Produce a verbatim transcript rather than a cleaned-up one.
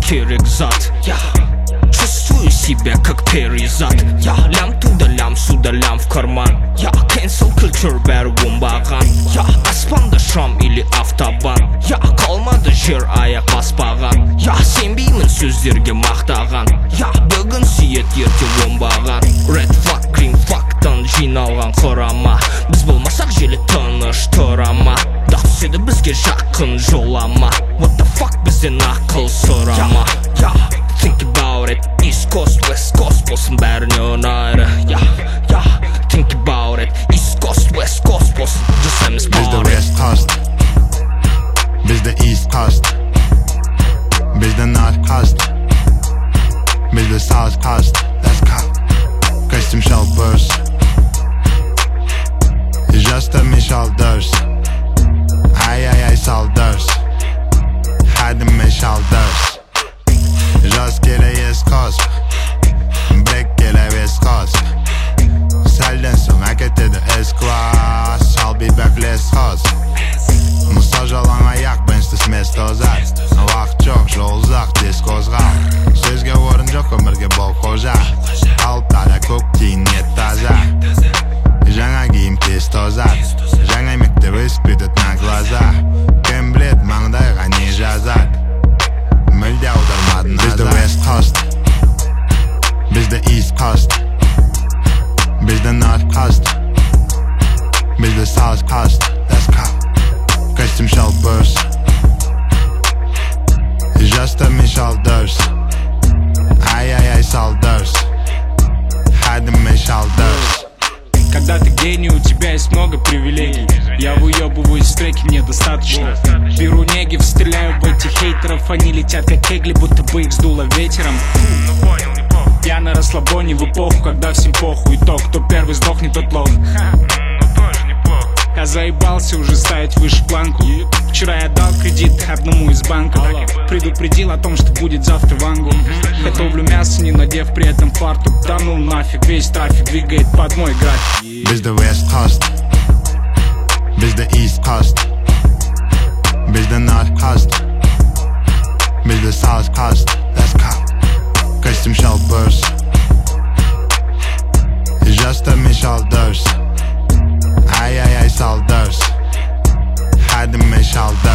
керек зат. Я чувствую себя как перезат. Я лям туда, лям сюда, лям в карман. Я cancel culture бәрі оңбаған. Я аспанда шам или автобан. Я қалмады жер аяқ баспаған. Я сенбеймін сөздерге мақтаған. Я бүгін сүйет ерте оңбаған. Red flag, green flagтан жиналған құрама. Біз болмасақ желі тыныш тұрама. Дақ түседі бізге жақын жолама. What the fuck бізден ақыл сұрама. Я think about it, East Coast, West Coast болсын бәріне ұнайды. Я я think about it, East Coast, West Coast болсын жасаймыз парty. Бізді West Coast, бізді East Coast, бізді North Coast, бізді South Coast. Let's go. Костюм шалбырс, жастармен шалдырс. Ай-ай-ай салдырс, хәдіме шалдырс. Жаз келе East Coast, брек келе West Coast. Сәлден соң әкетеді S-класс, I'll be back let's host. Мұса жалаң аяқ, бенсті смес тозат. Уақыт жоқ, жол ұзақ, тез қозғал. Сөзге орын жоқ, өмірге бол қожа. Алтада көк тиін нет таза. Жаңа киім тез тозат. Жаңа мектеп өспедет на глаза. Кім білет маңдайға не жазат. Мүлде аудармадың назар. Бізді West Coast, бізді East Coast, бізді North Coast, бізді South Coast. Let's go. Костюм шалбырс, жастармен шалдырс. Ай-ай-ай салдырс, хәдіме шалдырс. Когда ты гений, у тебя есть много привилегий. Я выебываюсь в треке, мне достаточно. Беру негив, стреляю в этих хейтеров. Они летят как кегли, будто бы их сдуло ветером. Я на расслабоне в эпоху, когда всем похуй. И то, кто первый сдохнет, тот лох. Я заебался уже ставить выше планку. Вчера я дал кредит одному из банков. Предупредил о том, что будет завтра вангу. Готовлю мясо, не надев при этом фартук. Да ну нафиг, весь трафик двигает под мой график. Бізді West Coast, бізді East Coast, бізді North Coast, бізді South Coast. Let's go. Костюм шалбырс, жастармен шалдырс. Ай-ай-ай салдырс, хәдіме шалдырс.